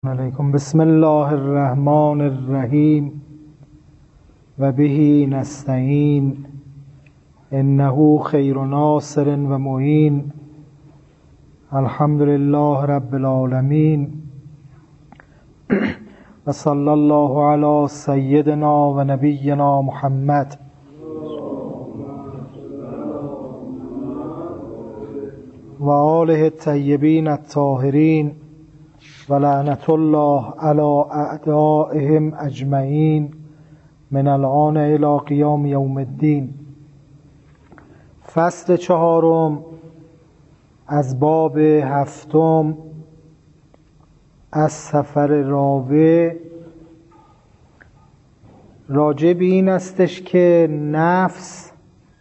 علیکم. بسم الله الرحمن الرحیم و به نستعین انه خیر ناصر و معین. الحمد لله رب العالمین و صلی الله علی سیدنا و نبینا محمد و آله الطیبین الطاهرین و لعنت الله علی اعدائهم اجمعین من الآن الی قیام یوم الدین. فصل چهارم از باب هفتم از سفر راوی راجع به این استش که نفس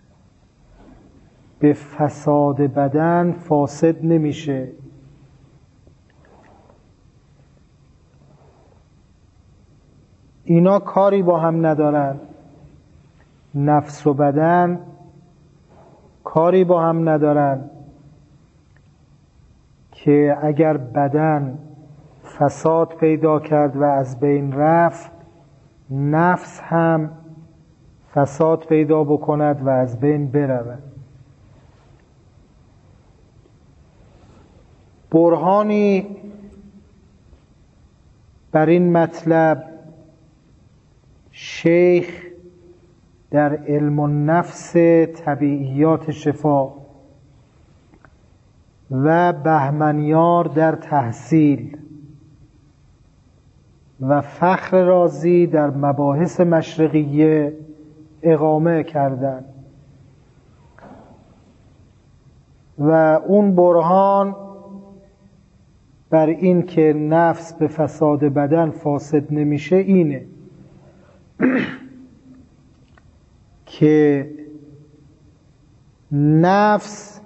به فساد بدن فاسد نمیشه. اینا کاری با هم ندارن، نفس و بدن کاری با هم ندارن که اگر بدن فساد پیدا کرد و از بین رفت، نفس هم فساد پیدا بکند و از بین برود. برهانی بر این مطلب شیخ در علم النفس طبیعیات شفا و بهمنیار در تحصیل و فخر رازی در مباحث مشرقیه اقامه کردند و اون برهان بر این که نفس به فساد بدن فاسد نمیشه اینه که نفس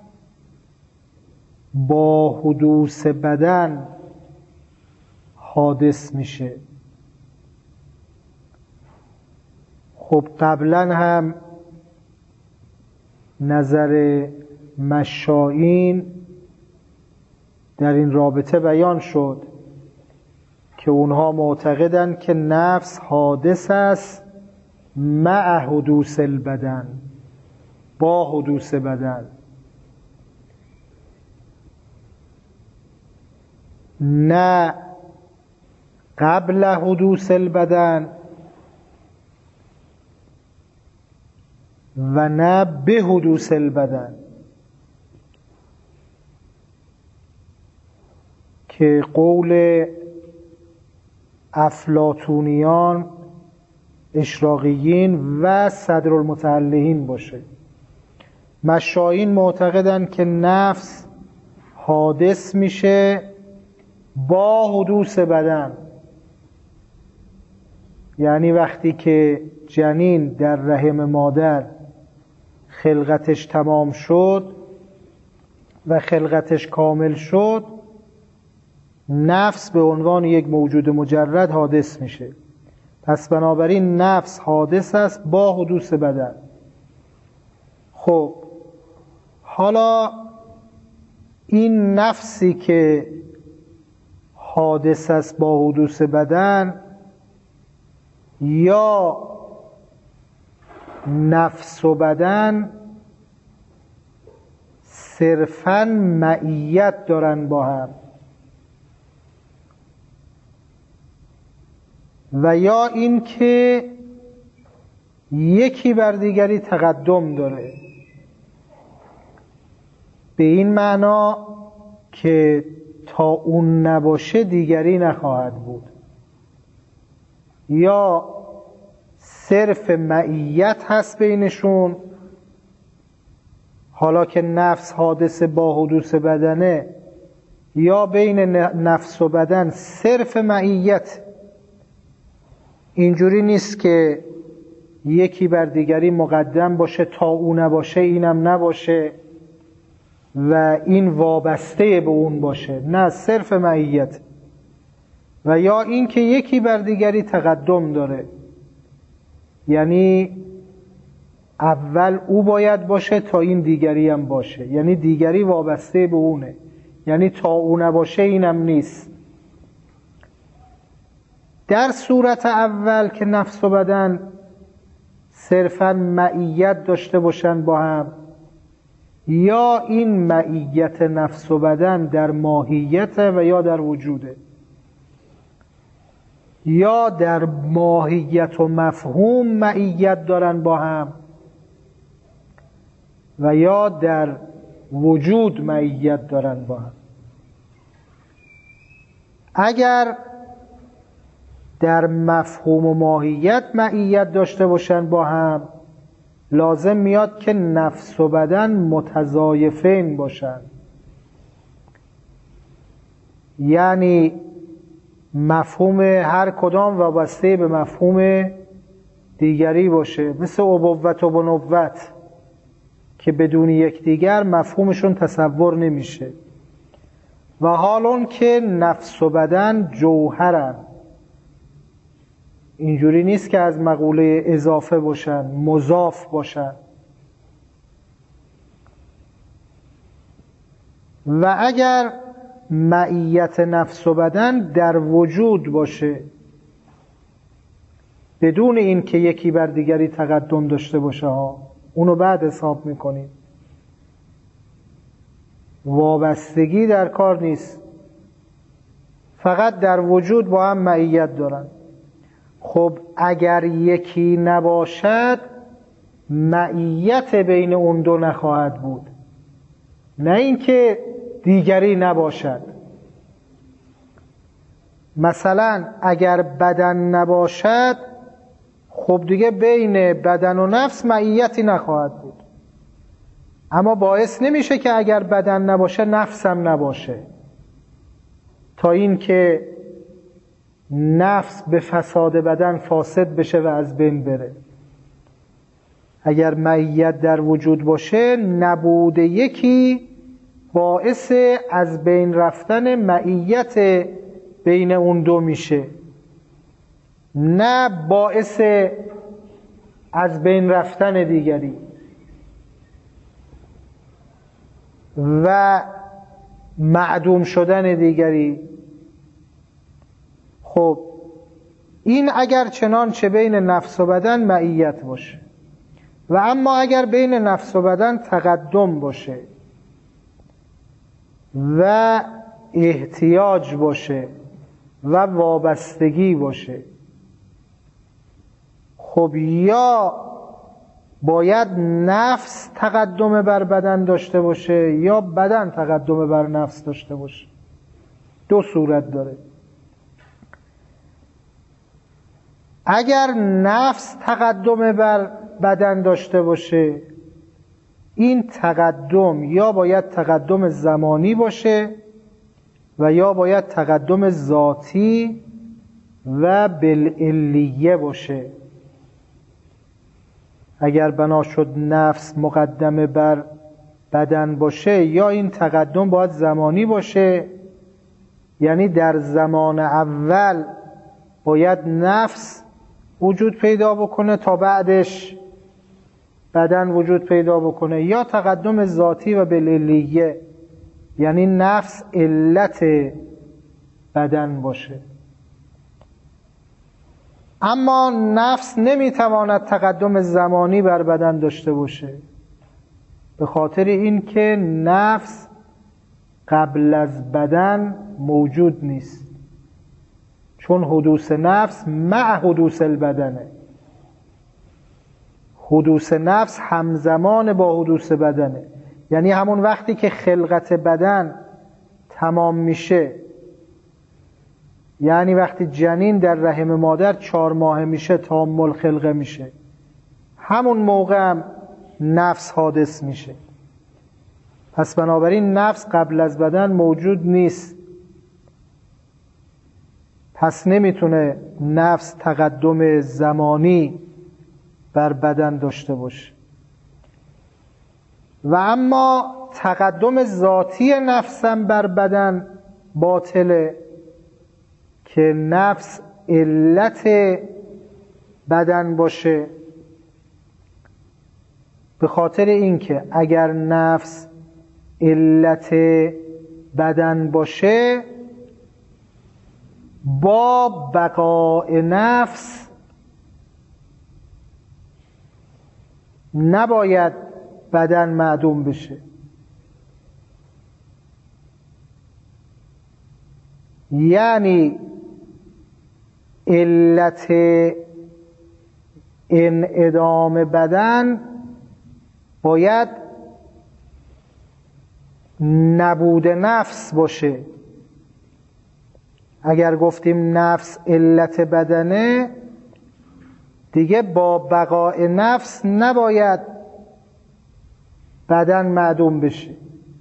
با حدوث بدن حادث میشه. خب قبلا هم نظر مشائین در این رابطه بیان شد که اونها معتقدند که نفس حادث است مع حدوث البدن، با حدوث بدن، نه قبل حدوث البدن و نه به حدوث البدن، که قول افلاطونیان، اشراقیین و صدرالمتعلقین باشه. مشائین معتقدن که نفس حادث میشه با حدوث بدن، یعنی وقتی که جنین در رحم مادر خلقتش تمام شد و خلقتش کامل شد، نفس به عنوان یک موجود مجرد حادث میشه. پس بنابراین نفس حادث است با حدوث بدن. خب حالا این نفسی که حادث است با حدوث بدن، یا نفس و بدن صرفاً معیت دارن با هم، و یا این که یکی بر دیگری تقدم داره، به این معنا که تا اون نباشه دیگری نخواهد بود، یا صرف معیت هست بینشون، حالا که نفس حادث با حدوث بدنه، یا بین نفس و بدن صرف معیت. اینجوری نیست که یکی بر دیگری مقدم باشه، تا اون نباشه اینم نباشه و این وابسته به اون باشه، نه، صرف معیت. و یا این که یکی بر دیگری تقدم داره، یعنی اول او باید باشه تا این دیگری هم باشه، یعنی دیگری وابسته به اونه، یعنی تا او نباشه اینم نیست. در صورت اول که نفس و بدن صرفاً معیت داشته باشن با هم، یا این معیت نفس و بدن در ماهیت و یا در وجوده، یا در ماهیت و مفهوم معیت دارن با هم و یا در وجود معیت دارن با هم. اگر در مفهوم و ماهیت معیت داشته باشن با هم، لازم میاد که نفس و بدن متضایفین باشن، یعنی مفهوم هر کدام وابسته به مفهوم دیگری باشه، مثل ابوت و بنوت که بدون یکدیگر مفهومشون تصور نمیشه. و حالون که نفس و بدن جوهرن، اینجوری نیست که از مقوله اضافه باشن، مضاف باشن. و اگر معیت نفس و بدن در وجود باشه بدون این که یکی بر دیگری تقدم داشته باشه ها، اونو بعد حساب میکنیم، وابستگی در کار نیست، فقط در وجود با هم معیت دارن. خب اگر یکی نباشد معیت بین اون دو نخواهد بود، نه اینکه دیگری نباشد. مثلا اگر بدن نباشد، خب دیگه بین بدن و نفس معیتی نخواهد بود، اما باعث نمیشه که اگر بدن نباشه نفس هم نباشه، تا اینکه نفس به فساد بدن فاسد بشه و از بین بره. اگر معیت در وجود باشه، نبود یکی باعث از بین رفتن معیت بین اون دو میشه، نه باعث از بین رفتن دیگری. و معدوم شدن دیگری. خب این اگر چنانچه بین نفس و بدن معیت باشه، و اما اگر بین نفس و بدن تقدم باشه و احتیاج باشه و وابستگی باشه، خب یا باید نفس تقدم بر بدن داشته باشه یا بدن تقدم بر نفس داشته باشه. دو صورت داره. اگر نفس تقدم بر بدن داشته باشه، این تقدم یا باید تقدم زمانی باشه و یا باید تقدم ذاتی و بالعلیه باشه. اگر بنا شد نفس مقدم بر بدن باشه، یا این تقدم باید زمانی باشه، یعنی در زمان اول باید نفس وجود پیدا بکنه تا بعدش بدن وجود پیدا بکنه، یا تقدم ذاتی و بالعلیه، یعنی نفس علت بدن باشه. اما نفس نمیتواند تقدم زمانی بر بدن داشته باشه، به خاطر اینکه نفس قبل از بدن موجود نیست، چون حدوث نفس مع حدوث البدنه. حدوث نفس همزمان با حدوث بدنه، یعنی همون وقتی که خلقت بدن تمام میشه، یعنی وقتی جنین در رحم مادر 4 ماه میشه، تامل خلقه میشه، همون موقع هم نفس حادث میشه. پس بنابراین نفس قبل از بدن موجود نیست، پس نمیتونه نفس تقدم زمانی بر بدن داشته باشه. و اما تقدم ذاتی نفسم بر بدن باطله، که نفس علت بدن باشه، به خاطر اینکه اگر نفس علت بدن باشه، با بقاء نفس نباید بدن معدوم بشه. یعنی علت انعدام بدن باید نبود نفس باشه. اگر گفتیم نفس علت بدنه، دیگه با بقاء نفس نباید بدن معدوم بشه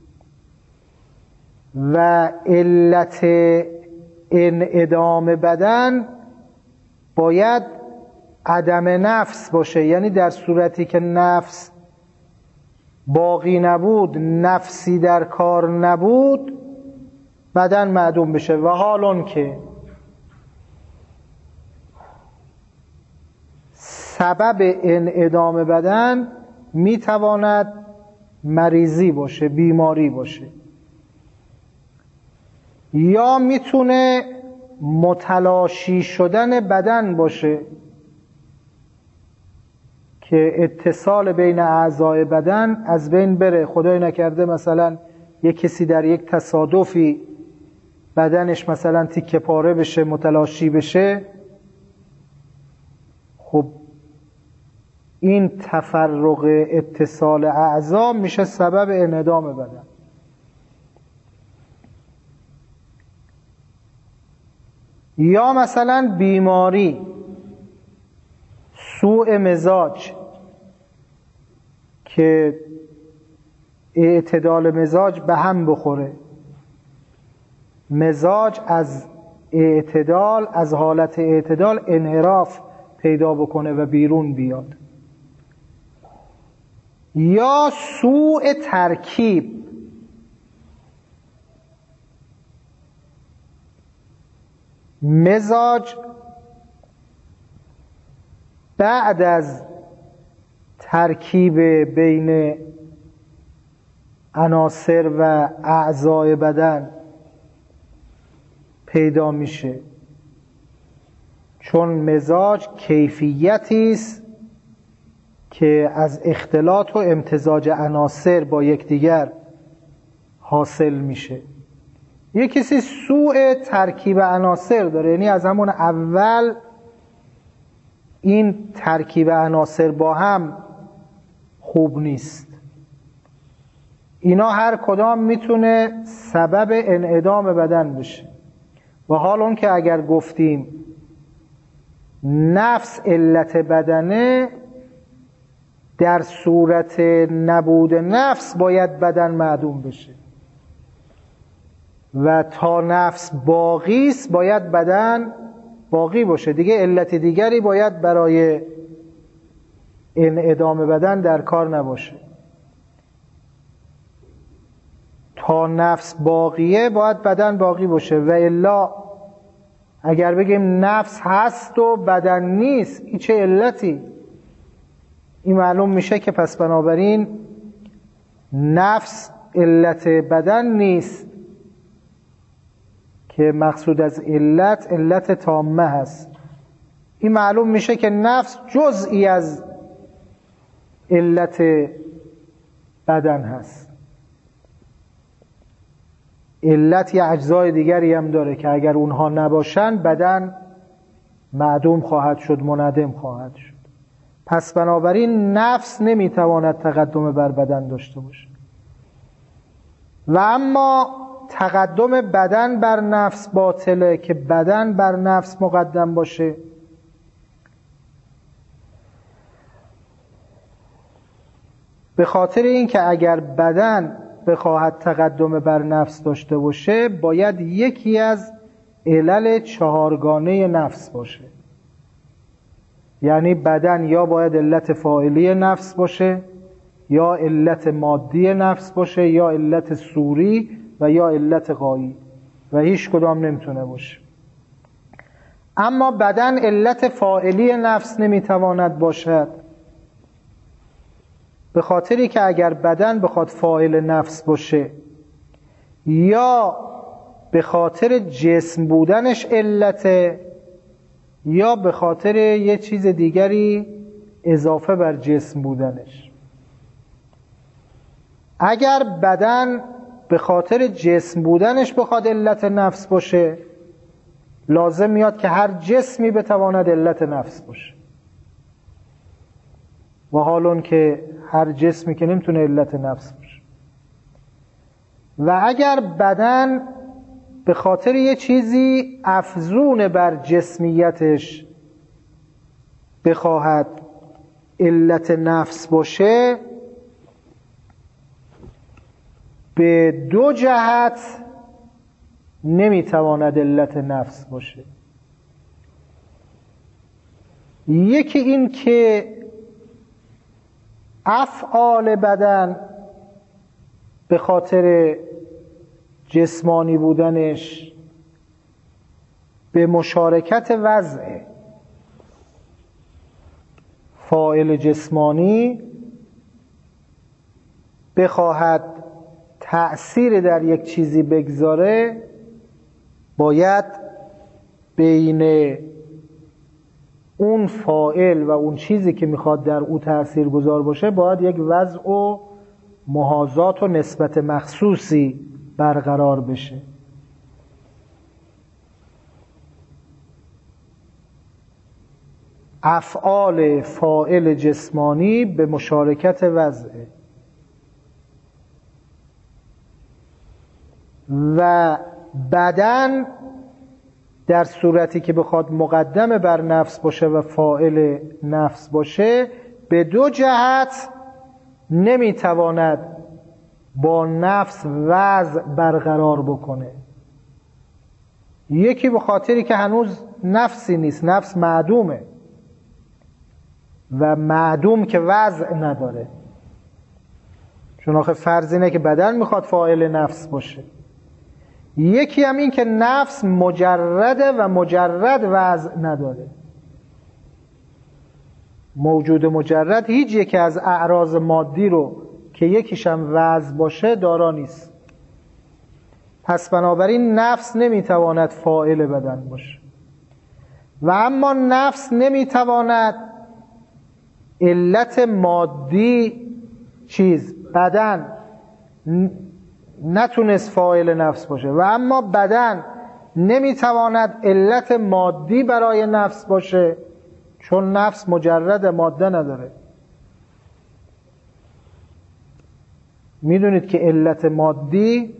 و علت انعدام بدن باید عدم نفس باشه. یعنی در صورتی که نفس باقی نبود، نفسی در کار نبود، بدن معدوم بشه. و حالون که سبب انعدام بدن میتواند مریضی باشه، بیماری باشه، یا میتونه متلاشی شدن بدن باشه که اتصال بین اعضای بدن از بین بره. خدای نکرده مثلا یک کسی در یک تصادفی بدنش مثلا تیکه پاره بشه، متلاشی بشه، خب این تفرق اتصال اعضا میشه سبب انعدام بدن. یا مثلا بیماری، سوء مزاج که اعتدال مزاج به هم بخوره، مزاج از اعتدال، از حالت اعتدال انحراف پیدا بکنه و بیرون بیاد. یا سوء ترکیب، مزاج بعد از ترکیب بین عناصر و اعضای بدن پیدا میشه، چون مزاج کیفیتی است که از اختلاط و امتزاج عناصر با یکدیگر حاصل میشه. یک کسی سوء ترکیب عناصر داره، یعنی از همون اول این ترکیب عناصر با هم خوب نیست. اینا هر کدام میتونه سبب انعدام بدن بشه. و حال اون که اگر گفتیم نفس علت بدنه، در صورت نبود نفس باید بدن معدوم بشه و تا نفس باقی است باید بدن باقی باشه. دیگه علت دیگری باید برای انعدام بدن در کار نباشه. تا نفس باقیه باید بدن باقی باشه. و الا اگر بگیم نفس هست و بدن نیست، این چه علتی؟ این معلوم میشه که پس بنابراین نفس علت بدن نیست، که مقصود از علت تامه هست. این معلوم میشه که نفس جزئی از علت بدن هست. علت یا اجزای دیگری هم داره که اگر اونها نباشن بدن معدوم خواهد شد، منعدم خواهد شد. پس بنابراین نفس نمیتواند تقدم بر بدن داشته باشه. و اما تقدم بدن بر نفس باطله، که بدن بر نفس مقدم باشه. به خاطر اینکه اگر بدن بخواهد تقدم بر نفس داشته باشه، باید یکی از علل چهارگانه نفس باشه. یعنی بدن یا باید علت فاعلی نفس باشه، یا علت مادی نفس باشه، یا علت صوری و یا علت غایی، و هیچ کدام نمیتونه باشه. اما بدن علت فاعلی نفس نمیتواند باشد، به خاطری که اگر بدن بخواد فاعل نفس باشه یا به خاطر جسم بودنش علته یا به خاطر یه چیز دیگری اضافه بر جسم بودنش. اگر بدن به خاطر جسم بودنش بخواد علت نفس باشه، لازم میاد که هر جسمی بتواند علت نفس باشه، و حالون که هر جسمی که نمیتونه علت نفس باشه. و اگر بدن به خاطر یه چیزی افزون بر جسمیتش بخواهد علت نفس باشه، به دو جهت نمیتواند علت نفس باشه. یکی این که افعال بدن به خاطر جسمانی بودنش به مشارکت وضع فاعل جسمانی بخواهد تأثیر در یک چیزی بگذاره، باید بین اون فاعل و اون چیزی که میخواد در او تأثیر گذار باشه باید یک وضع و محاذات و نسبت مخصوصی برقرار بشه. افعال فاعل جسمانی به مشارکت وضعه و بدن در صورتی که بخواد مقدم بر نفس باشه و فاعل نفس باشه، به دو جهت نمیتواند با نفس وضع برقرار بکنه. یکی به خاطری که هنوز نفسی نیست، نفس معدومه و معدوم که وضع نداره، چون آخه فرض اینه که بدن میخواد فاعل نفس باشه. یکی هم این که نفس مجرده و مجرد وضع نداره. موجود مجرد هیچ یکی از اعراض مادی رو که یکیش هم وضع باشه دارا نیست. پس بنابراین نفس نمیتواند فاعل بدن باشه. و اما نفس نمیتواند علت مادی بدن نتونست فاعل نفس باشه و اما بدن نمیتواند علت مادی برای نفس باشه، چون نفس مجرد ماده نداره. میدونید که علت مادی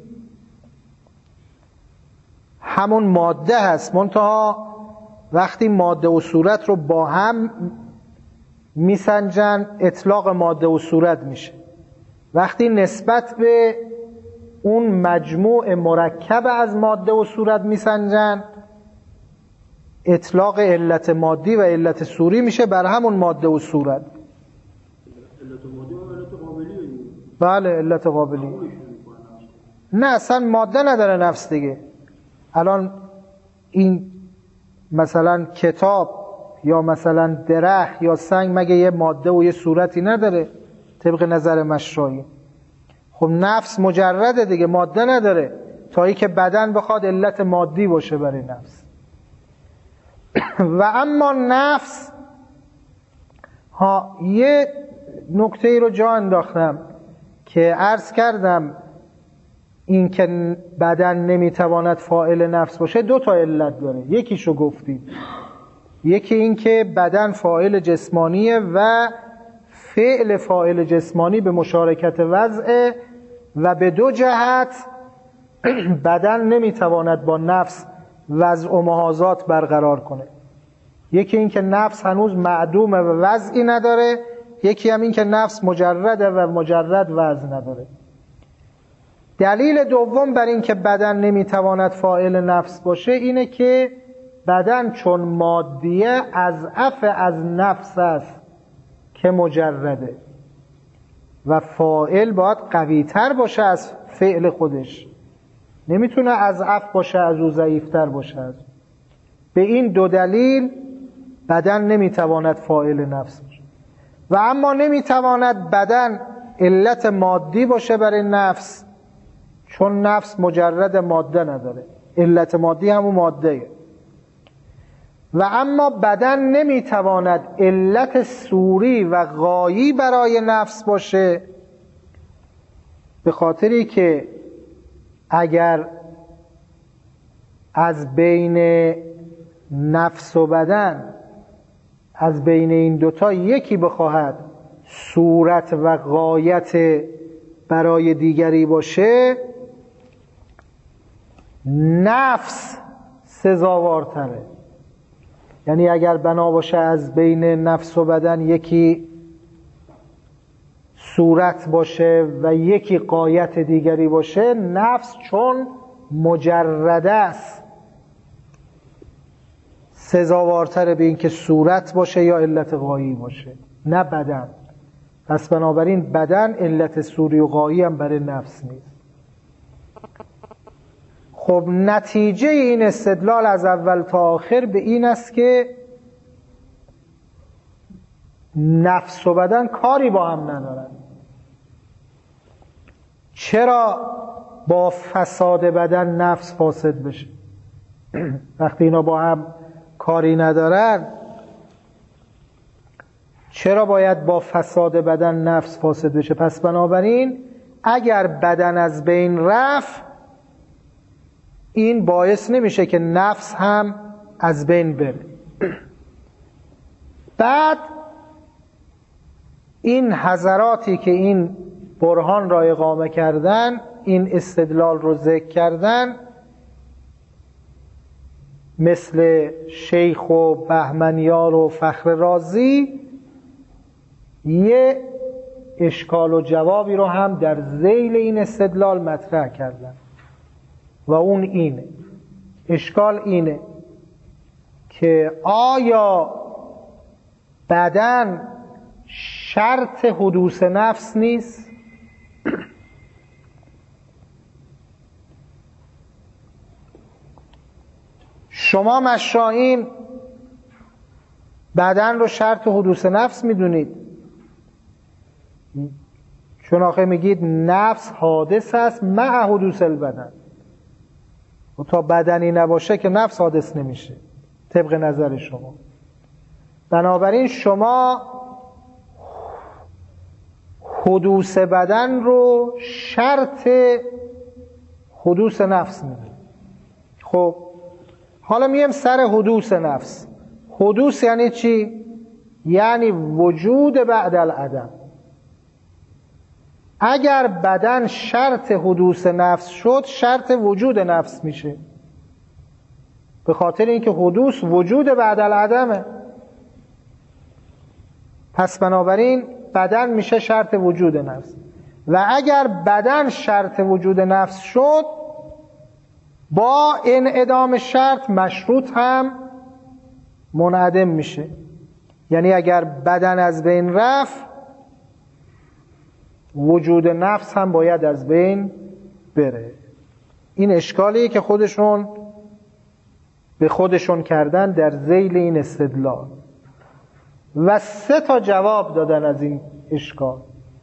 همون ماده هست، منتها وقتی ماده و صورت رو با هم میسنجن اطلاق ماده و صورت میشه. وقتی نسبت به اون مجموع مرکب از ماده و صورت میسنجن اطلاق علت مادی و علت صوری میشه بر همون ماده و صورت. علت مادی و علت قابلی. بله علت قابلی. نه اصلا ماده نداره نفس دیگه. الان این مثلا کتاب یا مثلا درخت یا سنگ مگه یه ماده و یه صورتی نداره طبق نظر مشرعی؟ خب نفس مجرده دیگه، ماده نداره، تا ای که بدن بخواد علت مادی باشه برای نفس. و اما نفس یه نکته ای رو جا انداختم که عرض کردم این که بدن نمیتواند فاعل نفس باشه دو تا علت داره. یکیشو گفتیم، یکی این که بدن فاعل جسمانیه و فعل فاعل جسمانی به مشارکت وضع و به دو جهت بدن نمیتواند با نفس وضع و محاذات برقرار کنه. یکی این که نفس هنوز معدومه و وضعی نداره، یکی هم این که نفس مجرده و مجرد وضع نداره. دلیل دوم بر این که بدن نمیتواند فاعل نفس باشه اینه که بدن چون مادیه اضعف از نفس است که مجرده و فاعل باید قوی‌تر باشه از فعل خودش، نمیتونه اضعف باشه از او، ضعیف‌تر باشه از او. به این دو دلیل بدن نمیتواند فاعل نفس باشه. و اما نمیتواند بدن علت مادی باشه برای نفس، چون نفس مجرد ماده نداره. علت مادی همون ماده. و اما بدن نمیتواند علت صوری و غایی برای نفس باشه، به خاطری که اگر از بین نفس و بدن، از بین این دوتا یکی بخواهد صورت و غایت برای دیگری باشه، نفس سزاوارتره. یعنی اگر بنا باشه از بین نفس و بدن یکی صورت باشه و یکی غایت دیگری باشه، نفس چون مجرده است سزاوارتره به این که صورت باشه یا علت غایی باشه، نه بدن. پس بنابراین بدن علت صوری و غایی هم برای نفس نیست. خب نتیجه این استدلال از اول تا آخر به این است که نفس و بدن کاری با هم ندارن. چرا با فساد بدن نفس فاسد بشه؟ وقتی اینا با هم کاری ندارن، چرا باید با فساد بدن نفس فاسد بشه؟ پس بنابراین اگر بدن از بین رفت، این باعث نمیشه که نفس هم از بین بره. بعد این حضراتی که این برهان را اقامه کردن، این استدلال رو ذکر کردن، مثل شیخ و بهمنیار و فخر رازی، یه اشکال و جوابی رو هم در ذیل این استدلال مطرح کردن و اون اینه. اشکال اینه که آیا بدن شرط حدوث نفس نیست؟ شما مشایین بدن رو شرط حدوث نفس میدونید، چون آخه میگید نفس حادث است مع حدوث البدن، و تا بدنی نباشه که نفس حادث نمیشه طبق نظر شما. بنابراین شما حدوث بدن رو شرط حدوث نفس میدونید. خب حالا میم سر حدوث نفس. حدوث یعنی چی؟ یعنی وجود بعد العدم. اگر بدن شرط حدوث نفس شد، شرط وجود نفس میشه، به خاطر اینکه حدوث وجود بعد العدمه. پس بنابراین بدن میشه شرط وجود نفس، و اگر بدن شرط وجود نفس شد، با انعدام شرط مشروط هم منعدم میشه. یعنی اگر بدن از بین رفت، وجود نفس هم باید از بین بره. این اشکالیه که خودشون به خودشون کردن در ذیل این استدلال، و 3 تا جواب دادن از این اشکال.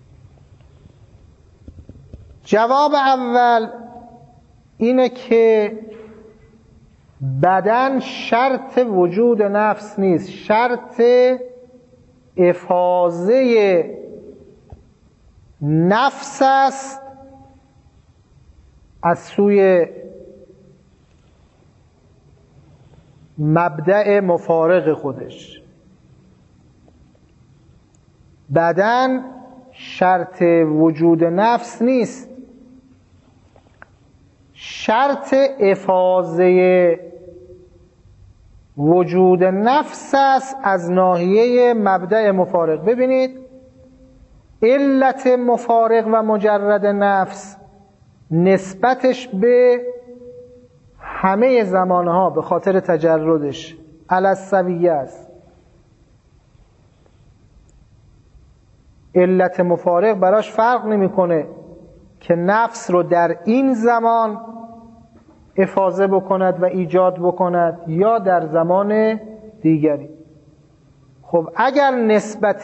جواب اول اینه که بدن شرط وجود نفس نیست، شرط افاضه نفس است از سوی مبدأ مفارق خودش. بدن شرط وجود نفس نیست، شرط افاضه وجود نفس است از ناحیه مبدأ مفارق. ببینید علت مفارق و مجرد نفس نسبتش به همه زمانها به خاطر تجردش علی السویه است. علت مفارق براش فرق نمیکنه که نفس رو در این زمان افاضه بکند و ایجاد بکند یا در زمان دیگری. خب اگر نسبت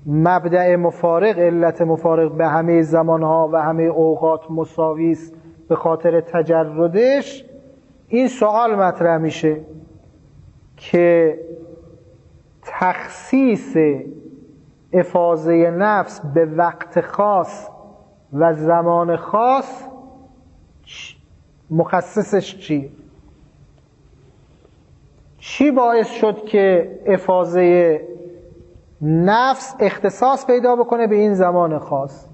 مبدأ مفارق، علت مفارق به همه زمانها و همه اوقات مساوی است به خاطر تجردش این سوال مطرح میشه که تخصیص افاضه نفس به وقت خاص و زمان خاص مخصصش چی باعث شد که افاضه نفس اختصاص پیدا بکنه به این زمان خاص؟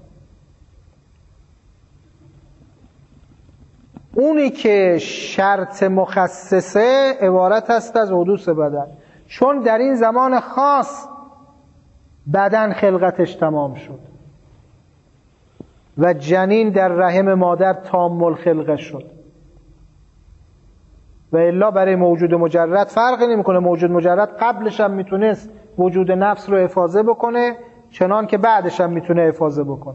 اونی که شرط مخصصه عبارت است از حدوث بدن، چون در این زمان خاص بدن خلقتش تمام شد و جنین در رحم مادر تام الخلقه شد. و الا برای موجود مجرد فرقی نمیکنه، موجود مجرد قبلش هم میتونست وجود نفس رو افاضه بکنه چنان که بعدش هم میتونه افاضه بکنه.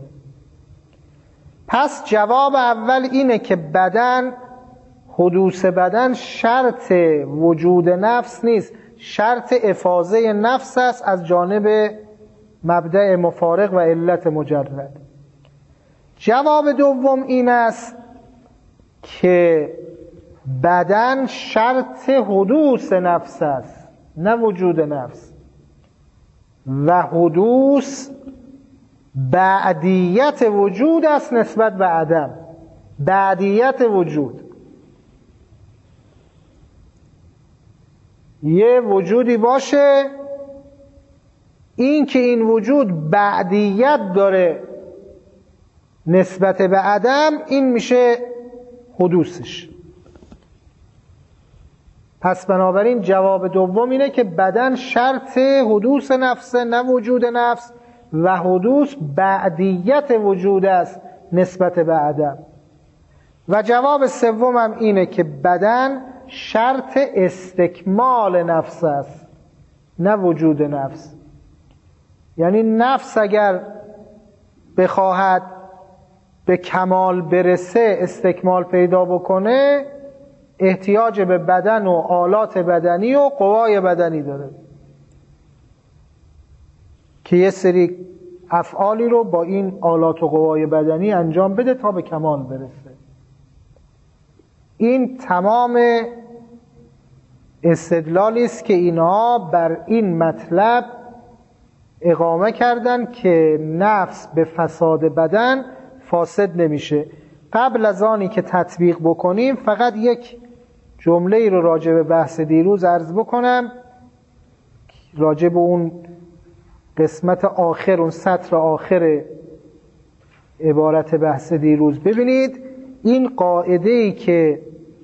پس جواب اول اینه که بدن، حدوث بدن شرط وجود نفس نیست، شرط افاضه نفس است از جانب مبدأ مفارق و علت مجرد. جواب دوم این است که بدن شرط حدوث نفس است نه وجود نفس، و حدوث بعدیت وجود است نسبت به عدم. بعدیت وجود، یه وجودی باشه این که این وجود بعدیت داره نسبت به عدم، این میشه حدوثش. پس بنابراین جواب دوم اینه که بدن شرط حدوث نفس نه وجود نفس، و حدوث بعدیت وجود است نسبت به عدم. و جواب سوم هم اینه که بدن شرط استکمال نفس است نه وجود نفس. یعنی نفس اگر بخواهد به کمال برسه، استکمال پیدا بکنه، احتیاج به بدن و آلات بدنی و قوای بدنی داره که یه سری افعالی رو با این آلات و قوای بدنی انجام بده تا به کمال برسه. این تمام استدلالی است که اینها بر این مطلب اقامه کردن که نفس به فساد بدن فاسد نمیشه. قبل از آنی که تطبیق بکنیم فقط یک جمله ای رو راجع به بحث دیروز عرض بکنم، راجع به اون قسمت آخر، اون سطر آخر عبارت بحث دیروز. ببینید این قاعده ای که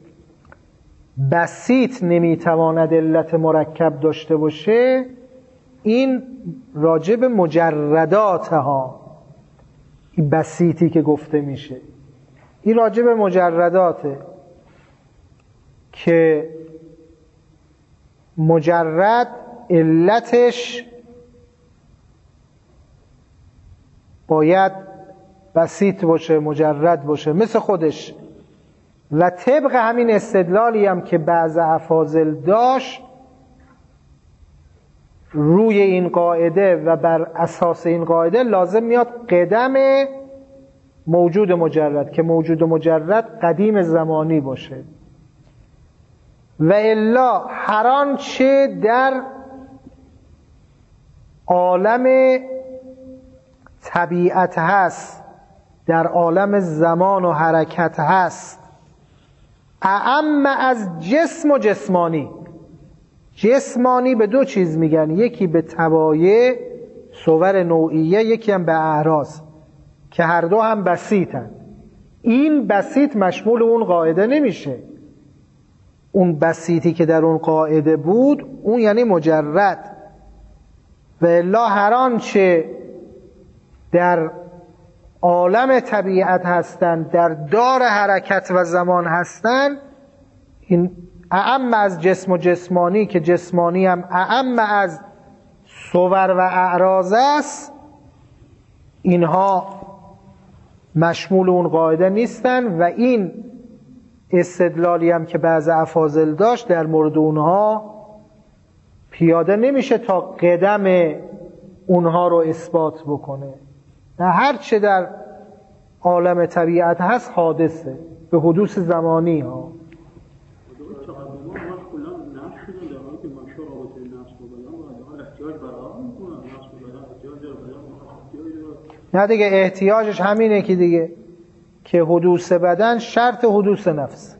بسیط نمیتواند علت مرکب داشته باشه، این راجع به مجردات ها، این بسیطی که گفته میشه این راجع به مجرداته که مجرد علتش باید بسیط باشه، مجرد باشه مثل خودش. و طبق همین استدلالی هم که بعض افاضل داشت، روی این قاعده و بر اساس این قاعده لازم میاد قدم موجود مجرد، که موجود مجرد قدیم زمانی باشه. و الا هر آنچه در عالم طبیعت هست، در عالم زمان و حرکت هست، اعم از جسم و جسمانی. جسمانی به دو چیز میگن، یکی به طبایع صور نوعیه، یکی هم به اعراض، که هر دو هم بسیطن. این بسیط مشمول اون قاعده نمیشه. اون بسیطی که در اون قاعده بود اون یعنی مجرد. و الا هر آنچه در عالم طبیعت هستند، در دار حرکت و زمان هستند، این اعم از جسم و جسمانی، که جسمانی هم اعم از صور و اعراض است، اینها مشمول اون قاعده نیستن. و این استدلالی هم که بعض افاضل داشت در مورد اونها پیاده نمیشه تا قدم اونها رو اثبات بکنه. نه، هر چه در عالم طبیعت هست حادثه. به حدوث زمانی ها. نه دیگه احتیاجش همینه که دیگه که حدوث بدن شرط حدوث نفس،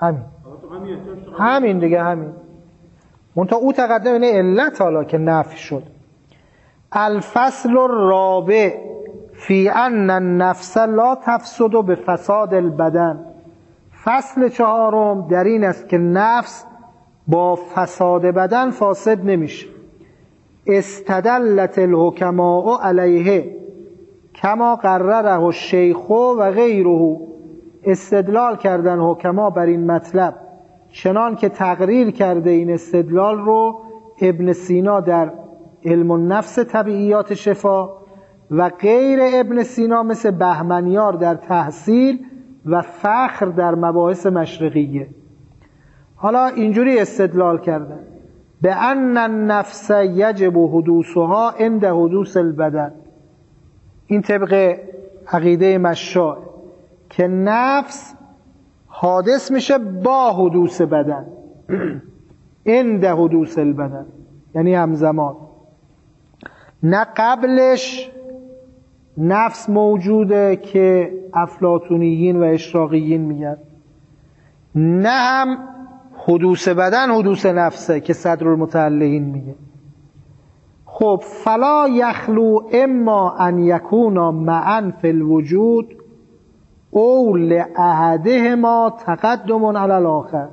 همین دیگه، همین منتها او تقدم اینه علت حالا که نفی شد. الفصل الرابع فی ان النفس لا تفسد بفساد البدن. فصل چهارم در این است که نفس با فساد بدن فاسد نمیشه. استدلت الحکماء علیه کما قرره الشیخ و غیره. استدلال کردن حکما بر این مطلب چنان که تقریر کرده این استدلال رو ابن سینا در علم النفس طبیعیات شفا و غیر ابن سینا مثل بهمنیار در تحصیل و فخر در مباحث مشرقیه. حالا اینجوری استدلال کردن به ان النفس یجب حدوثها عند حدوث البدن. این طبق عقیده مشاع که نفس حادث میشه با حدوث بدن عند حدوث البدن، یعنی همزمان، نه قبلش نفس موجوده که افلاطونیین و اشراقیین میگن، نه هم حدوث بدن حدوث نفسه که صدرالمتعلقین میگه. خب فلا یخلو اما ان یکونا معا فی الوجود او لأحدهما تقدم علی الاخر.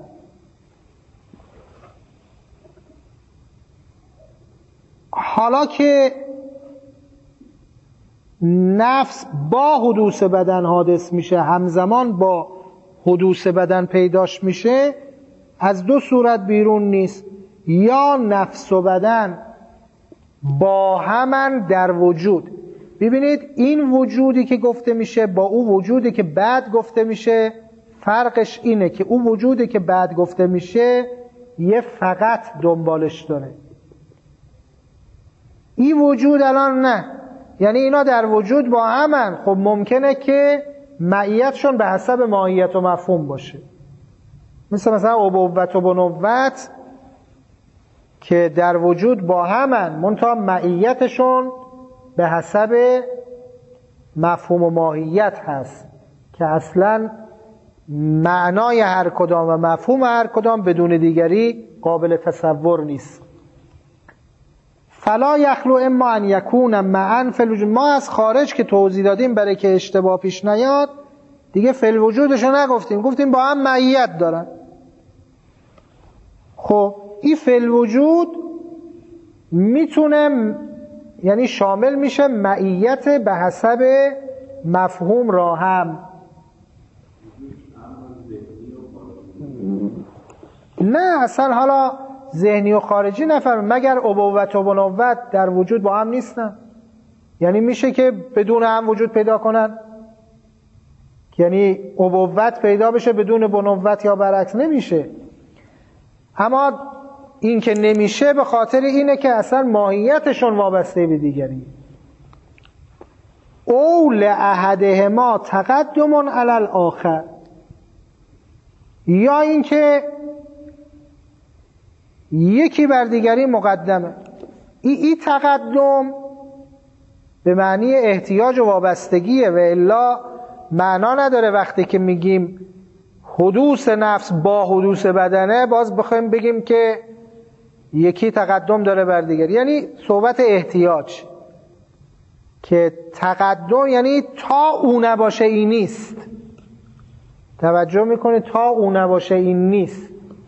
حالا که نفس با حدوث بدن حادث میشه، همزمان با حدوث بدن پیداش میشه، از دو صورت بیرون نیست. یا نفس و بدن با همن در وجود. ببینید این وجودی که گفته میشه با او وجودی که بعد گفته میشه فرقش اینه که او وجودی که بعد گفته میشه یه فقط دنبالش داره، این وجود الان نه. یعنی اینا در وجود با همن. خب ممکنه که معیتشون به حسب ماهیت و مفهوم باشه، مثلا ابوت و بنوت که در وجود با همن منتها معیتشون به حسب مفهوم و ماهیت هست که اصلا معنای هر کدام و مفهوم هر کدام بدون دیگری قابل تصور نیست. فلا یخلو اما ان یکون معا فی الوجود. ما از خارج که توضیح دادیم برای که اشتباه پیش نیاد دیگه فی الوجودشو نگفتیم، گفتیم با هم معیت دارن. خب این فی الوجود میتونه یعنی شامل میشه معیت به حسب مفهوم را هم، نه اصلا حالا ذهنی و خارجی نفهم. مگر ابوت و بنوت در وجود با هم نیستن؟ یعنی میشه که بدون هم وجود پیدا کنن؟ یعنی ابوت پیدا بشه بدون بنوت یا برعکس؟ نمیشه. اما این که نمیشه به خاطر اینه که اصلا ماهیتشون وابسته به دیگری. او لأحدهما تقدم علی الاخر، یا اینکه یکی بر دیگری مقدمه. این تقدم به معنی احتیاج و وابستگیه و الا معنا نداره وقتی که میگیم حدوث نفس با حدوث بدنه باز بخوایم بگیم که یکی تقدم داره بر دیگری. یعنی صحبت احتیاج که تقدم یعنی تا او نباشه این نیست. توجه میکنه تا او نباشه این نیست.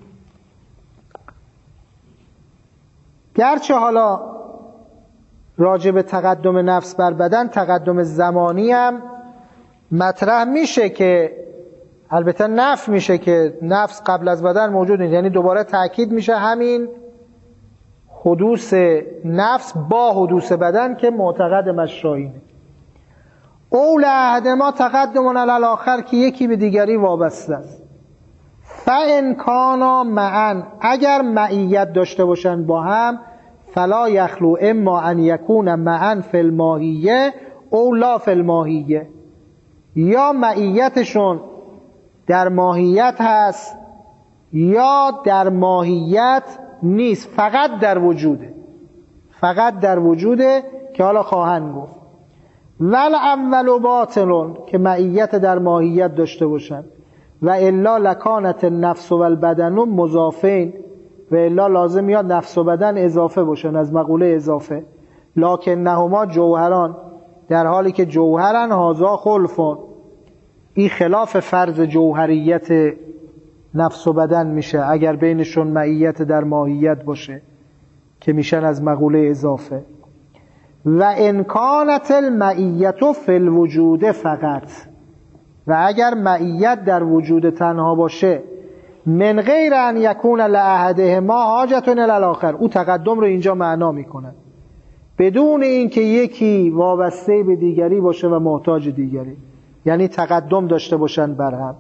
گرچه حالا راجع به تقدم نفس بر بدن تقدم زمانی هم مطرح میشه که البته نفی میشه که نفس قبل از بدن موجود نیست، یعنی دوباره تأکید میشه همین حدوث نفس با حدوث بدن که معتقد مشاعینه. اول احد ما تقدم علی الاخر که یکی به دیگری وابسته است. فان کانا معا، اگر معیت داشته باشن با هم، فلا یخلو اما ان یکون معا فی الماهیه او لا فی الماهیه، یا معیتشون در ماهیت هست یا در ماهیت نیست، فقط در وجوده، فقط در وجوده که حالا خواهند گفت. والاول باطل، که معیت در ماهیت داشته باشن، و الا لکانت النفس و البدن مضافین، و الا لازم میاد نفس و بدن اضافه باشن از مقوله اضافه. لکنهما جوهران، در حالی که جوهرن، هازا خلفون، این خلاف فرض جوهریت نفس و بدن میشه اگر بینشون معیت در ماهیت باشه که میشن از مقوله اضافه. و انکانت المعیت فی الوجود فقط، و اگر معیت در وجود تنها باشه، من غیر ان یکون لاحدهما حاجت الی الاخر، او تقدم رو اینجا معنا میکنه، بدون اینکه یکی وابسته به دیگری باشه و محتاج دیگری، یعنی تقدم داشته باشن بر هم.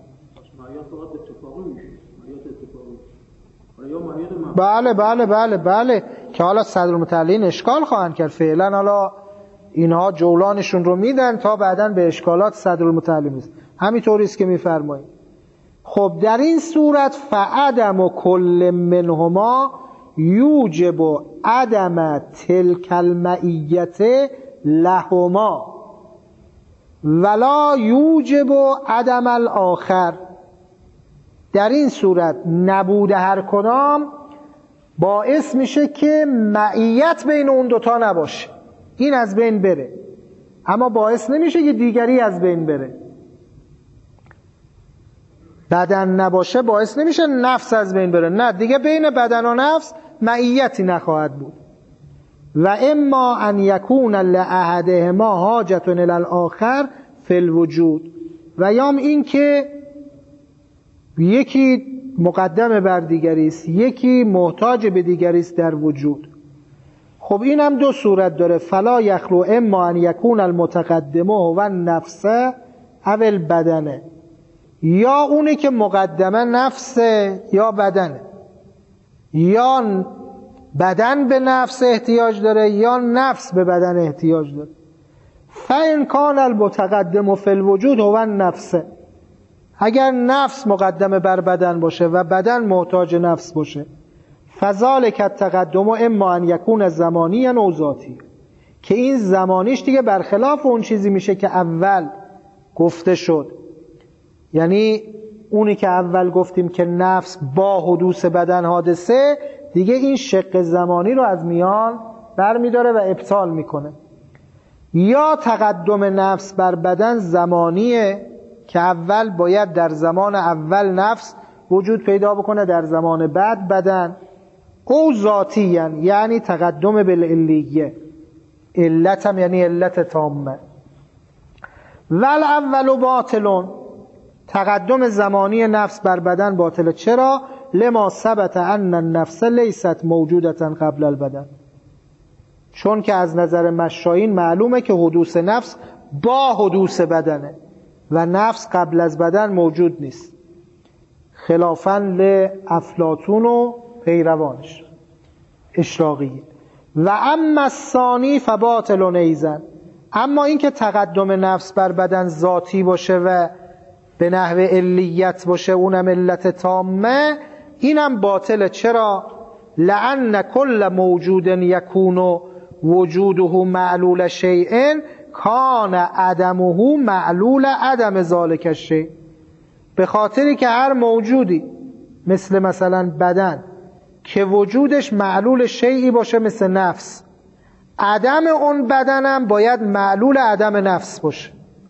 بله که حالا صدرالمتعلین اشکال خواهند کرد. فعلا حالا اینها جولانشون رو میدن تا بعداً به اشکالات صدرالمتعلین است. همینطوری است که میفرمایید. خب در این صورت فعدم و کل منهما یوجب عدم تلک المعیت لهما ولا یوجب عدم الاخر. در این صورت نبود هر کدام باعث میشه که معیت بین اون دوتا نباشه، این از بین بره، اما باعث نمیشه که دیگری از بین بره. بدن نباشه باعث نمیشه نفس از بین بره، نه دیگه بین بدن و نفس معیتی نخواهد بود. و اما ان یکون لاحدهما حاجت الی الاخر فی الوجود، و یام این که یکی مقدم بر دیگری است، یکی محتاج به دیگری است در وجود. خب این هم دو صورت داره. فلا یخلو اما ان یکون المتقدم و النفس او البدنه، یا اونی که مقدمه نفسه یا بدنه، یا بدن به نفس احتیاج داره یا نفس به بدن احتیاج داره. فإن کان المتقدم فی الوجود هو النفس، اگر نفس مقدمه بر بدن باشه و بدن محتاج نفس باشه، فذلک التقدم اما ان یکون زمانی او ذاتی، که این زمانیش دیگه برخلاف اون چیزی میشه که اول گفته شد. یعنی اونی که اول گفتیم که نفس با حدوث بدن حادثه، دیگه این شق زمانی رو از میان برمیداره و ابطال میکنه. یا تقدم نفس بر بدن زمانیه که اول باید در زمان اول نفس وجود پیدا بکنه، در زمان بعد بدن، او ذاتیاً یعنی تقدم بالعلیه، علت هم یعنی علت تامه. والاول باطلون، تقدم زمانی نفس بر بدن باطله. چرا؟ لما ثبت ان النفس لیست موجودتا قبل البدن، چون که از نظر مشایین معلومه که حدوث نفس با حدوث بدنه و نفس قبل از بدن موجود نیست، خلافاً لافلاطون و پیروانش اشراقی. و اما الثانی فباطل ایضا، اما این که تقدم نفس بر بدن ذاتی باشه و به نحو علیت باشه، اونم علت تامه، اینم باطله. چرا؟ لأن کل موجود یکون وجوده معلول شیء کان عدمه معلول عدم ذالک الشیء، به خاطری که هر موجودی مثلا بدن که وجودش معلول شیئی باشه مثل نفس، عدم اون بدنم باید معلول عدم نفس باشه.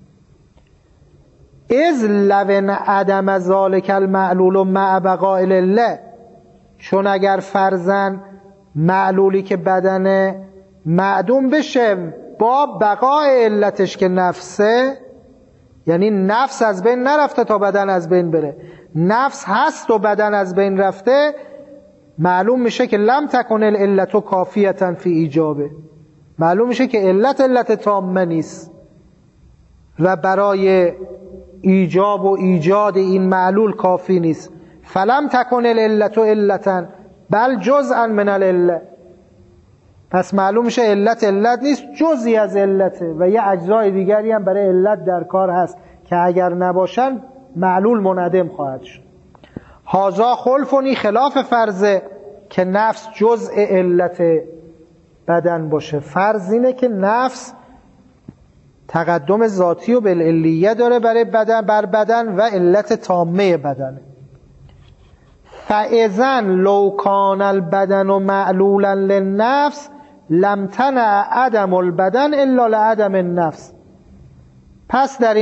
اذ لون عدم ذالک المعلول مع بقاء الله، چون اگر فرضاً معلولی که بدنه معدوم بشه با بقای علتش که نفسه، یعنی نفس از بین نرفته تا بدن از بین بره، نفس هست و بدن از بین رفته، معلوم میشه که لم تکن العلت کافیتا فی ایجابه، معلوم میشه که علت تامه نیست و برای ایجاب و ایجاد این معلول کافی نیست. فلم تکن العلت علتا بل جزءا من العله، پس معلوم میشه علت نیست، جزئی از علته و یه اجزای دیگری هم برای علت در کار هست که اگر نباشن معلول منعدم خواهد شد. هازا خلفونی خلاف فرضه که نفس جزء علت بدن باشه. فرض اینه که نفس تقدم ذاتی و بالعلیه داره بر بدن و علت تامه بدنه. فاذن لو کان البدن معلولا للنفس لم تنع عدم البدن الا لعدم النفس. پس در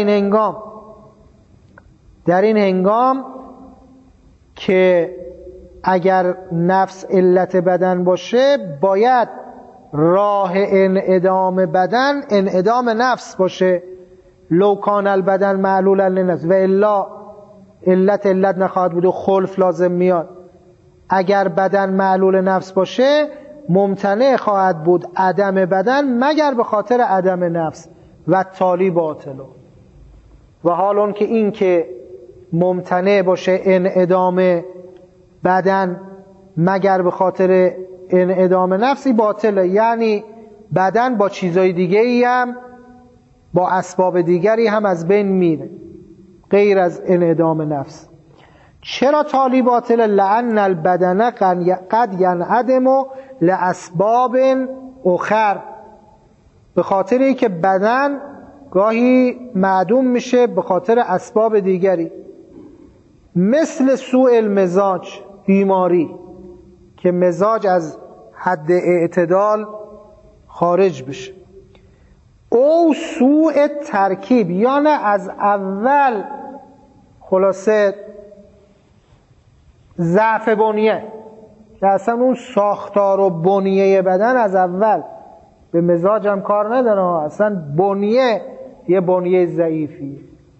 این هنگام که اگر نفس علت بدن باشه باید راه انعدام بدن انعدام نفس باشه. لو کان البدن معلولا للنفس و الا علت نخواهد بود و خلف لازم میاد. اگر بدن معلول نفس باشه ممتنع خواهد بود عدم بدن مگر به خاطر عدم نفس و تالی باطلو. و حال اون که این که ممتنع باشه انعدام بدن مگر به خاطر انعدام نفسی باطله، یعنی بدن با چیزای دیگه‌ای هم با اسباب دیگری هم از بین میره غیر از انعدام نفس. چرا تالی باطله؟ لأن البدن قد ینعدم لاسباب اخر، به خاطر اینکه بدن گاهی معدوم میشه به خاطر اسباب دیگری، مثل سوء المزاج، بیماری که مزاج از حد اعتدال خارج بشه، او سوء ترکیب، یعنی از اول خلاصه ضعف بنیه که اصلا اون ساختار و بنیه بدن از اول به مزاج هم کار نداره، اصلا بنیه یه بنیه ضعیفیه.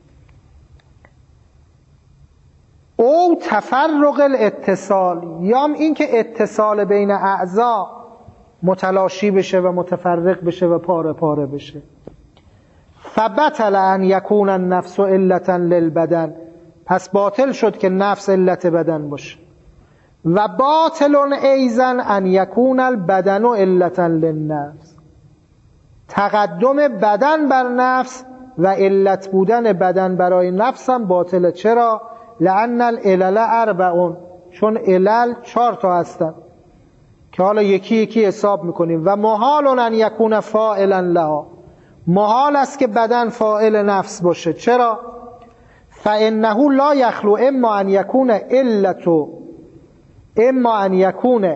او تفرق الاتصال، یا این که اتصال بین اعضا متلاشی بشه و متفرق بشه و پاره پاره بشه. فبطل ان یکون النفس علتا للبدن، پس باطل شد که نفس علت بدن باشه. و باطل ایضا ان یکون البدن علتا للنفس، تقدم بدن بر نفس و علت بودن بدن برای نفس هم باطله. چرا؟ لأن العلل اربعون، چون علل 4 تا هستن که حالا یکی یکی حساب میکنیم. و محال ان یکون فاعلا لها، محال است که بدن فاعل نفس باشه. چرا؟ فانه لا یخلو اما ان یکون علت اما ان یکون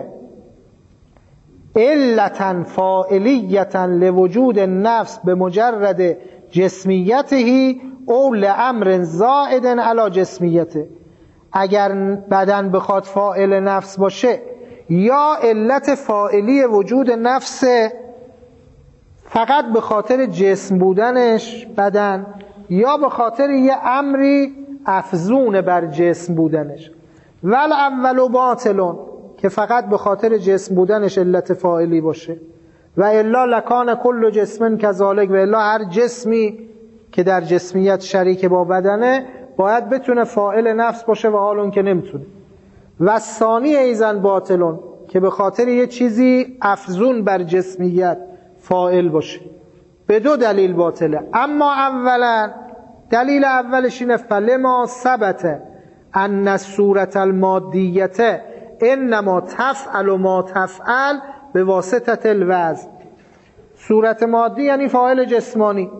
علتا فاعلیتا لوجود النفس بمجرد جسمیته او لامر زائد علی جسمیته. اگر بدن بخواد فاعل نفس باشه یا علت فاعلی وجود نفس فقط به خاطر جسم بودنش بدن، یا به خاطر یه امری افزون بر جسم بودنش. ول اول باطلون، که فقط به خاطر جسم بودنش علت فاعلی باشه. و الا لکان کل جسم کذالک، و الا هر جسمی که در جسمیت شریک با بدنه باید بتونه فاعل نفس باشه و حال اون که نمیتونه. و ثانی ایزن باطلون، که به خاطر یه چیزی افزون بر جسمیت فاعل باشه. به 2 دلیل باطله. اما اولا دلیل اولش اینه فلما ثبت ان الصورة المادیته انما تفعل ما تفعل به واسطه الوضع. صورت مادی یعنی فاعل جسمانی،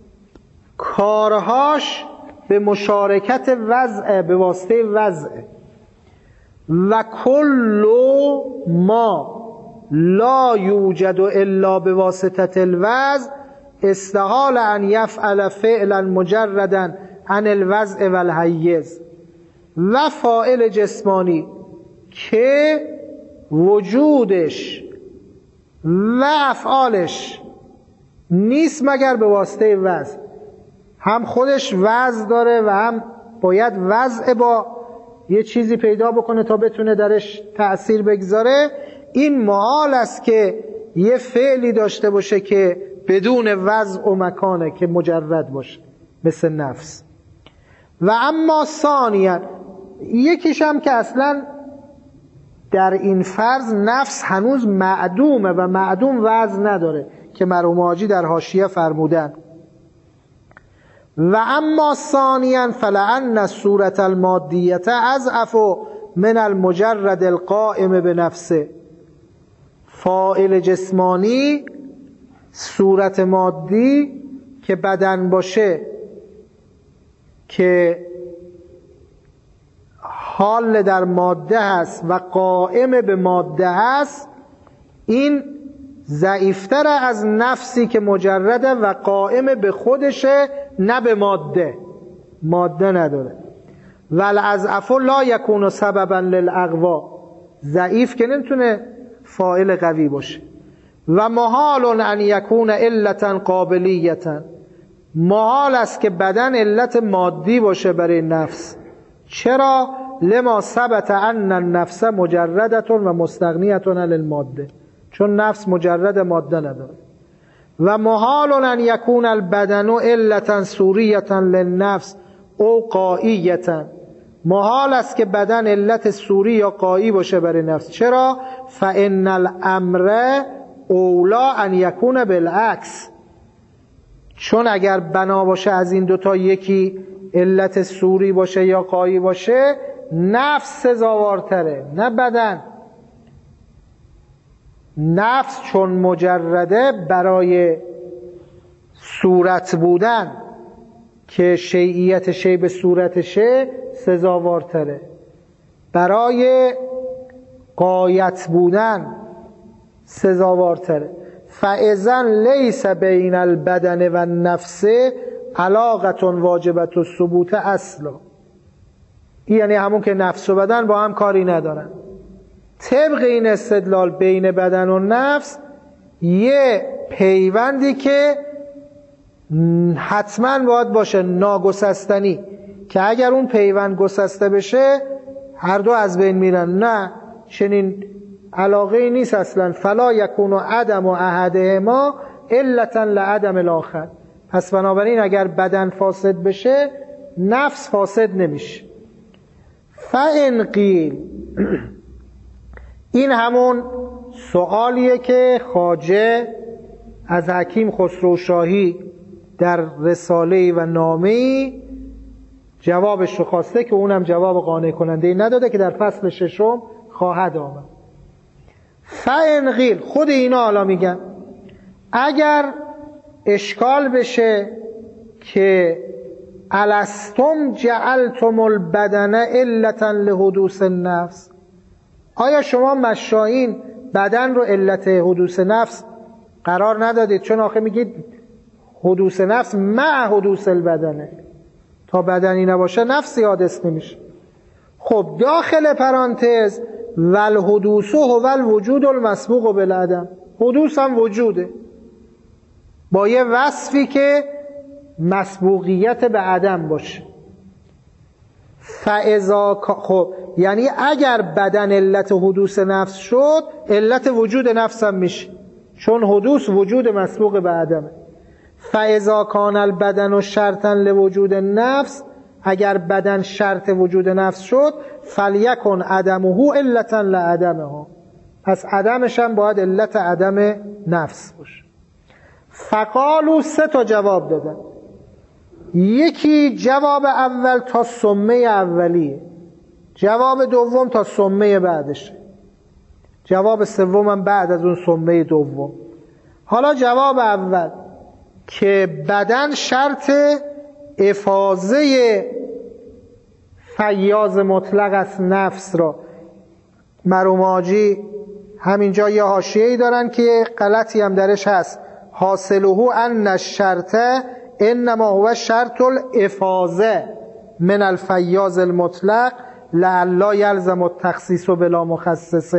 کارهاش به مشارکت وضع، به واسطه وضع. و کل ما لا یوجد الا به واسطه الوضع استحال ان یفعل فعلا مجردا عن الوضع و الحیز. و فاعل جسمانی که وجودش و افعالش نیست مگر به واسطه وضع، هم خودش وضع داره و هم باید وضع با یه چیزی پیدا بکنه تا بتونه درش تأثیر بگذاره. این محال است که یه فعلی داشته باشه که بدون وضع و مکانه، که مجرد باشه مثل نفس. و اما ثانیاً یکیش هم که اصلا در این فرض نفس هنوز معدومه و معدوم وضع نداره که مرحوم حاجی در حاشیه فرمودن. و اما ثانیا فلأن الصورة المادیة اضعف من المجرد القائم بنفسه. فاعل جسمانی، صورت مادی که بدن باشه که حال در ماده هست و قائم به ماده هست، این ضعیفتر از نفسی که مجرده و قائم به خودشه نه به ماده نداره. والاضعف لا یکون سببا للاقوا، ضعیف که نمیتونه فاعل قوی باشه. و محال ان یکون علتا قابلیتا، محال است که بدن علت مادی باشه برای نفس. چرا؟ لما ثبت ان النفس مجردة و مستغنیة عن الماده، چون نفس مجرد ماده نداره. و محال ان یکون البدن علتا صوریة للنفس او قائیة، محال است که بدن علت صوری یا قایی باشه برای نفس. چرا؟ فان الامر اولا ان یکون بالعکس، چون اگر بنا باشه از این دوتا یکی علت صوری باشه یا قایی باشه، نفس سزاوارتره نه بدن. نفس چون مجرده برای صورت بودن که شیعیت شی به صورتشه سزاوارتره، برای قایت بودن سزاوارتره. فاذا لیس بین البدن و النفس علاقه واجبه الثبوت اصلا. یعنی همون که نفس و بدن با هم کاری ندارن. طبق این استدلال بین بدن و نفس یه پیوندی که حتما باید باشه، ناگسستنی، که اگر اون پیوند گسسته بشه هر دو از بین میرن. نه، چنین علاقه ای نیست اصلا. فلا یکون عدم احدهما علتا لعدم الاخر. پس بنابراین اگر بدن فاسد بشه نفس فاسد نمیشه. فان قیل، این همون سوالیه که خواجه از حکیم خسروشاهی در رساله‌ای و نامه‌ای جوابش رو خواسته که اونم جواب قانع کننده نداده که در فصل 6 خواهد آمد. فان قیل، خود اینا حالا میگن اگر اشکال بشه که الستم جعلتم البدن علتا لحدوث النفس، آیا شما مشایین بدن رو علت حدوث نفس قرار ندادید؟ چون آخه میگید حدوث نفس مع حدوث البدنه، تا بدنی نباشه نفسی حادث نمیشه. خب داخل پرانتز والحدوث هو الوجود المسبوق بالعدم، حدوث هم وجوده با یه وصفی که مسبوقیت به عدم باشه. خب یعنی اگر بدن علت حدوث نفس شد، علت وجود نفس هم میشه، چون حدوث وجود مسبوق به عدمه. فاذا کان البدن شرطا لوجود نفس، اگر بدن شرط وجود نفس شد، فلیکن عدمه علتا لعدمه، پس عدمش هم باید علت عدم نفس باشه. فقالو، 3 جواب دادن. یکی جواب اول تا سمه اولیه، جواب دوم تا سمه بعدشه، جواب سوم هم بعد از اون سمه دوم. حالا جواب اول که بدن شرط افاضه فیاض مطلق از نفس را، مرحوم حاجی همینجا یه حاشیه‌ای دارن که غلطی هم درش هست. حاصله ان الشرط انما هو شرط الافاضه من الفیاض المطلق لعلا یلزم التخصیص بلا مخصص.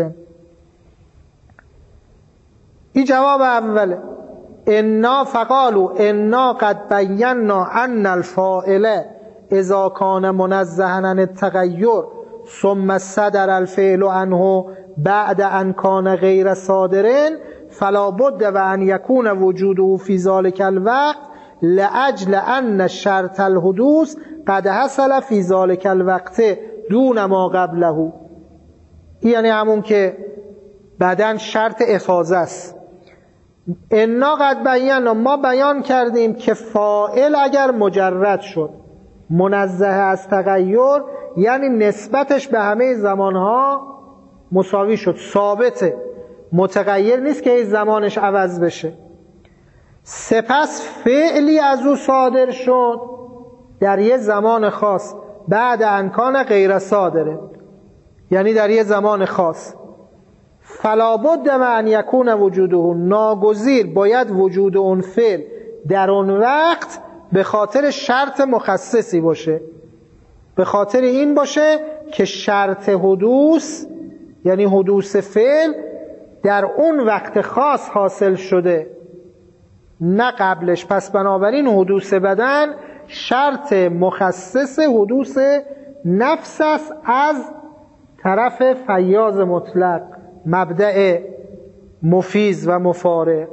این جواب اوله. انا فقالوا انا قد بینا ان الفاعل اذا کان منزها عن التغیر ثم صدر الفعل عنه بعد ان کان غیر صادر فلا بد و ان یکون وجوده فی ذلک الوقت لاجل ان شرط الحدوث قد حصل فی ذلک الوقت دون ما قبله. یعنی همون که بدن شرط افاضه است، انا قد بینا، ما بیان کردیم که فاعل اگر مجرد شد منزه از تغییر، یعنی نسبتش به همه زمانها مساوی شد، ثابته، متغیر نیست که زمانش عوض بشه. سپس فعلی از او صادر شد در یه زمان خاص، بعد انکان غیر صادره، یعنی در یه زمان خاص. فلا بد من ان یکون وجوده، ناگزیر باید وجود اون فعل در اون وقت به خاطر شرط مخصصی باشه، به خاطر این باشه که شرط حدوث، یعنی حدوث فعل در اون وقت خاص حاصل شده، نه قبلش. پس بنابراین حدوث بدن شرط مخصص حدوث نفس است از طرف فیاض مطلق، مبدأ مفیز و مفارق.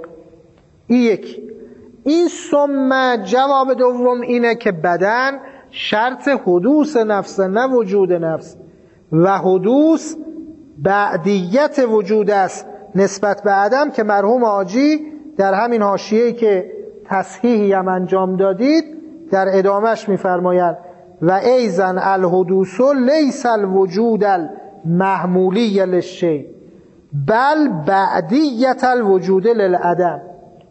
این ثم جواب دوم اینه که بدن شرط حدوث نفس، نه وجود نفس، و حدوث بعدیت وجود است نسبت به عدم، که مرحوم حاجی در همین حاشیه‌ای که تصحیحی هم انجام دادید در ادامهش می‌فرمایند و ایزن الحدوث لیس الوجود المحمولی للشیء بل بعدیت الوجود للعدم.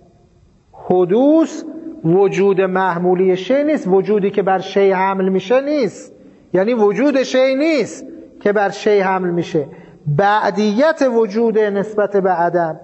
حدوث وجود محمولی شیء نیست، وجودی که بر شیء حمل میشه نیست، یعنی وجود شیء نیست که بر شیء حمل میشه، بعدیت وجود نسبت به عدم.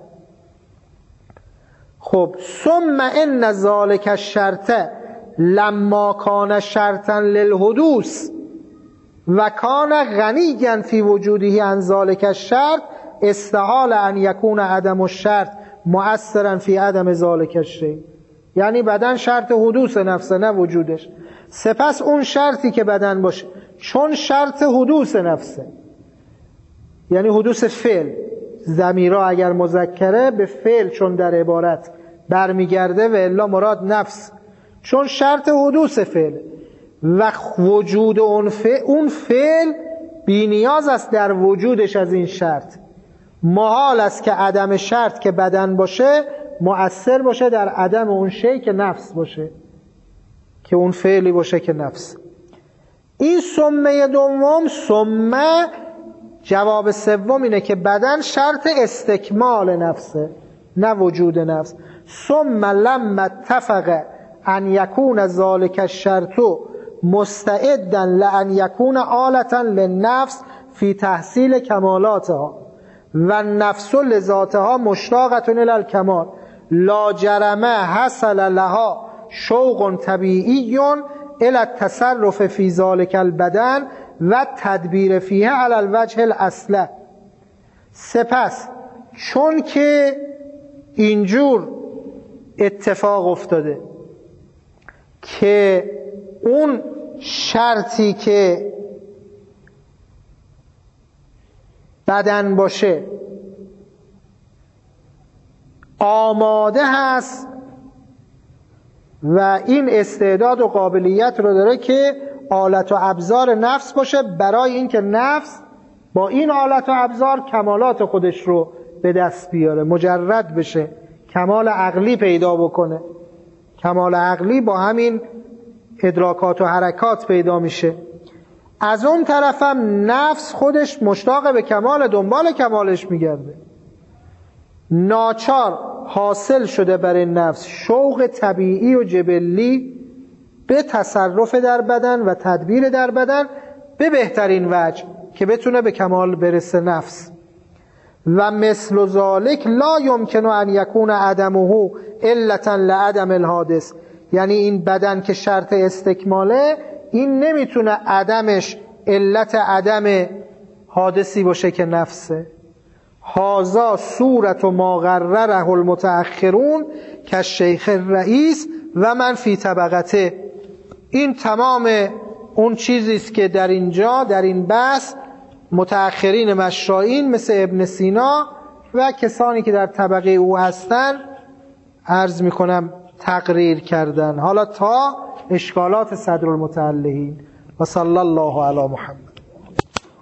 خب ثم ان ذلک الشرط لما کان شرطا للحدوث و کان غنیا فی وجوده عن ذلک الشرط استحال ان یکون عدم الشرط مؤثرا فی عدم ذلک الشیء. یعنی بدن شرط حدوث نفسه، نه وجودش. سپس اون شرطی که بدن باشه چون شرط حدوث نفسه، یعنی حدوث فعل، ضمیرها اگر مذکره به فعل چون در عبارت برمیگرده و الا مراد نفس، چون شرط حدوث فعل و وجود اون فعل بی نیاز است در وجودش از این شرط. محال است که عدم شرط که بدن باشه مؤثر باشه در عدم اون شی که نفس باشه، که اون فعلی باشه که نفس. این ثمه دوم، ثمه جواب سوم اینه که بدن شرط استکمال نفسه، نه وجود نفس. ثم لما اتفق ان یکون ذلک الشرط مستعدا لان یکون آلة للنفس فی تحصیل کمالاتها و النفس لذاتها مشتاقة الی الکمال لا جرم حصل لها شوق طبیعی الی التصرف فی ذلک البدن و تدبیر فیه علی الوجه الاصلح. سپس چون که اینجور اتفاق افتاده که اون شرطی که بدن باشه آماده هست و این استعداد و قابلیت رو داره که آلت و ابزار نفس باشه، برای اینکه نفس با این آلت و ابزار کمالات خودش رو به دست بیاره، مجرد بشه، کمال عقلی پیدا بکنه. کمال عقلی با همین ادراکات و حرکات پیدا میشه. از اون طرفم نفس خودش مشتاق به کمال، دنبال کمالش میگرده. ناچار حاصل شده برای نفس شوق طبیعی و جبلی به تصرف در بدن و تدبیر در بدن به بهترین وجه که بتونه به کمال برسه نفس. و مثل ذالک لا یمکن ان یکون عدمه علتا لعدم الحادث، یعنی این بدن که شرط استکماله، این نمیتونه عدمش علت عدم حادثی باشه که نفسه. هازا صورت و ما غرره المتأخرون که شیخ رئیس و من فی طبقته. این تمام اون چیزیست که در اینجا در این بحث متأخرین مشایخ مثل ابن سینا و کسانی که در طبقه او هستن عرض میکنم تقریر کردن. حالا تا اشکالات صدر المتعلقین. و صلی الله علی محمد.